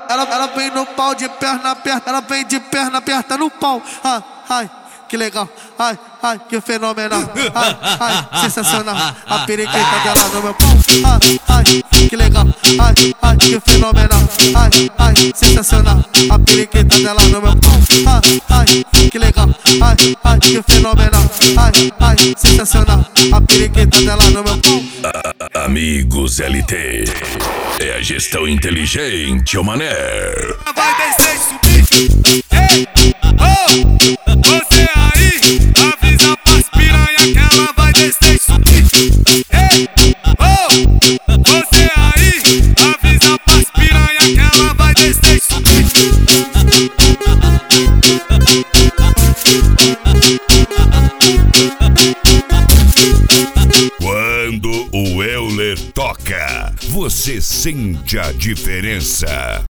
Ela vem no pau de perna aperta, ela vem de perna aperta no pau. Ai, ai, que legal. Ai, ai, que fenomenal. Ai, ai, sensacional. A periquita dela no meu pau. Ai, ai, que legal. Ai, ai, que fenomenal. Ai, ai, sensacional. A periquita dela no meu pau. Ai, ai, que legal. Ai, ai, que fenomenal. Ai, ai, sensacional. A periquita dela no meu pau. Amigos LT, é a gestão inteligente, ô mané. Vai descer e subir. Ei, oh, você aí, avisa pras piranha que ela vai descer e subir. Ei, oh, você aí, avisa pras piranha que ela vai descer e subir. Quando o Euler toca, você sente a diferença.